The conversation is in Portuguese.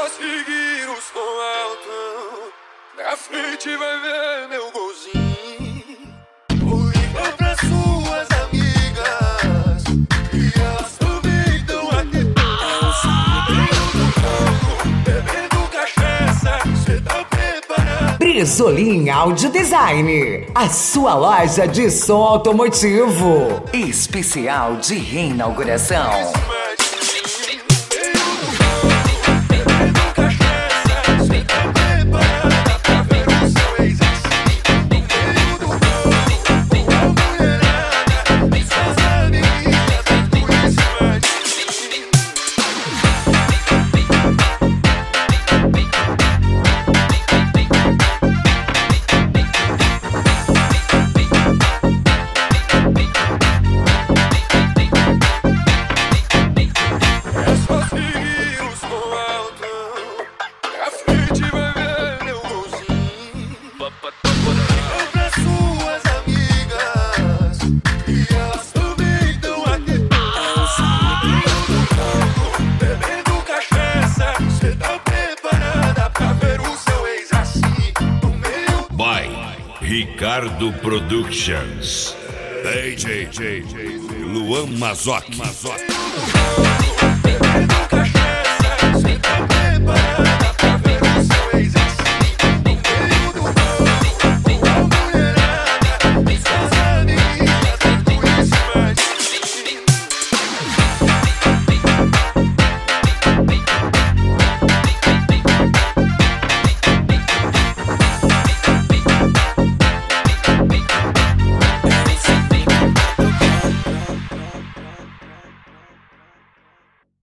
só seguir o som alto. Na frente vai ver meu golzinho. Vou ligar pra suas amigas e elas também estão aqui. Bebendo cachaça, cê tá preparado? Brizolim Audio Design, a sua loja de som automotivo. Especial de reinauguração. Ricardo Productions. DJ Luan Mazoc.